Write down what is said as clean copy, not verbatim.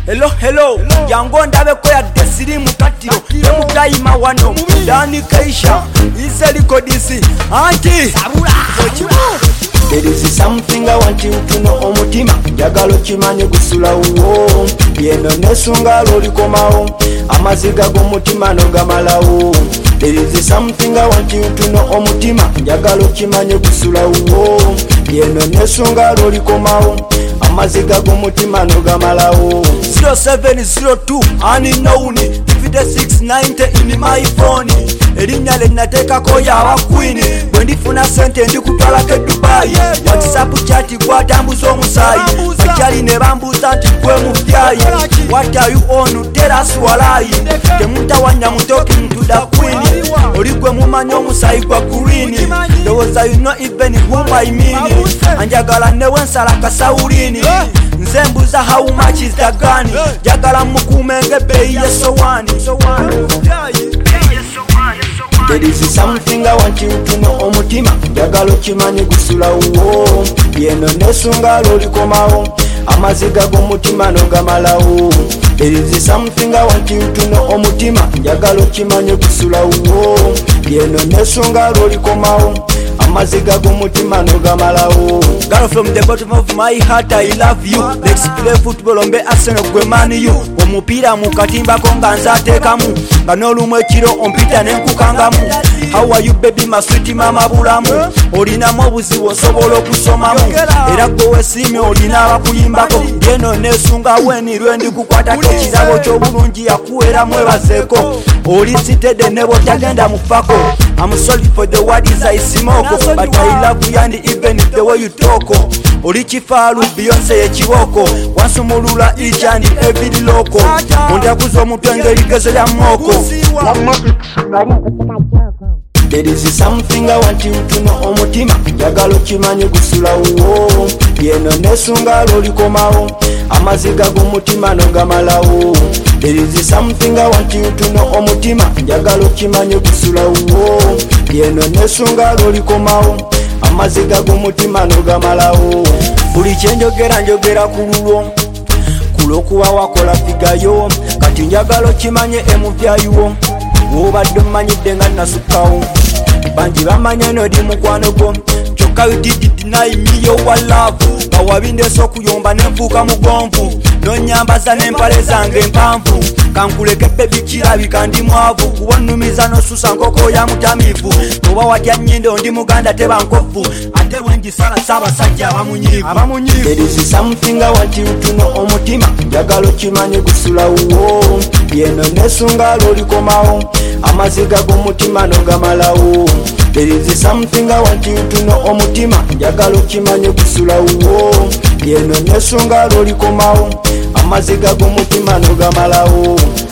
Hello yango ndabe ko ya desiri mukatiro emutayima wano Dani Keisha iseliko disi anti sabula. There is something I want you to know omutima njagalo kimanye gusula uwo yeno nesunga loli komao amaziga g'omutima no gamalawo. There is something I want you to know omutima njagalo kimanye gusula uwo yeno nesunga loli komao amaziga g'omutima no gamalawo. 0702 ani known 5690 in my phone erinya lenatekako yawa queen bwendifuna sente ndikutwalako Dubai WhatsApp chat gwatambuza omusayi bakyali ne bambuza nti gwe mubyayi what are you on tell us walai temutawanya mutoki mtuda queen oli gwe mumanyi omusayi gwa green ndowooza you know even whom I mean anjagala newe nsala kasawulini nze mbuza how much is the gun jagala mukuume ng'ebbeeyi y'essowaani. There is something I want you to know omutima njagala kimanye gusula uwo yeno nesunga loli komao amaziga g'omutima no gamalawo. There is something I want you to know omutima njagala kimanye gusula uwo yeno nesunga loli komao amaziga g'omutima no gamalawo. Girl from the bottom of my heart I love you. Let's play football ombe Arsenal gwe Man U omupiira mu katimba ko nga nzaateekamu nga n'olumu ekiro ompita n'enkukangamu. How are you baby my sweet mama bulamu olinamu obuzibu osobola okusomamu era gwe wesiimye olina abakuyimbako yeno nesunga weni lwendi kukwatako ekirabo ky'obulungi yakuwera mwebazeeko oli sitede ne bw'otagenda mufako. I'm sorry for the words I smoke but I love you and even the way you talk oli kifaalu Beyonce y'ekiboko wansumulula each and every loko ondakuza omutwe ng'erigezo lya mmoko. There is something I want you to know omutima njagala kimanye gusula uwo yeno nesunga loli komao amaziga g'omutima no gamalawo. There is something I want you to know omutima njagala kimanye gusula uwo yeno nesunga loli komao amaziga g'omutima no gamalawo. Buli kyenjogera njogera ku lw'okuba wakola figayo kati njagala kimanye emuvyayiwo wobadde mmanyidde nga nasukkawo bangi bamanya nodi mukwano gwo kyokka you did deny me your love bawabindeesa okuyomba nenfuuka mugonvu nonyambaza n'empale zange empanvu kankuleke bebi kirabika ndi mwavu kuba nnumiza n'osusa nkoko ya mutamiivu oba watya nnyindo ndi muganda teba nkovu ate bwengisala saabasajja abamunyiivu. There is something I want you to know omutima njagala kimanye gusula uwo yeno nesunga loli komao amaziga g'omutima no gamalawo. There is something I want you to know omutima njagala kimanye gusula uwo yeno nesunga loli komao amaziga g'omutima no gamalawo.